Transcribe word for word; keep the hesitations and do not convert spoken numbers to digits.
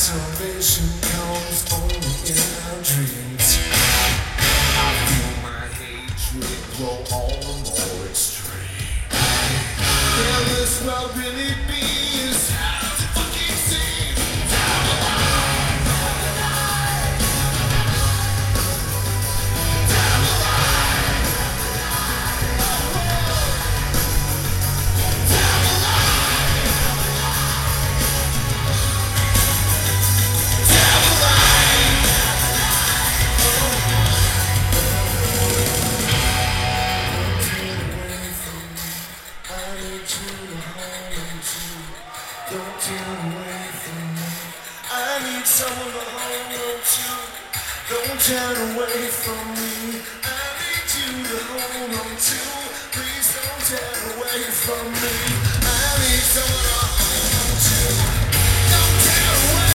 salvation comes only in our dreams. I feel my hatred grow all the more extreme. Can this world really be as hard to fucking see? Down the line, down the line, down the line, down the line, down the line. Don't turn away from me. I need someone to hold on to. Don't turn away from me. I need you to hold on to. Please don't turn away from me.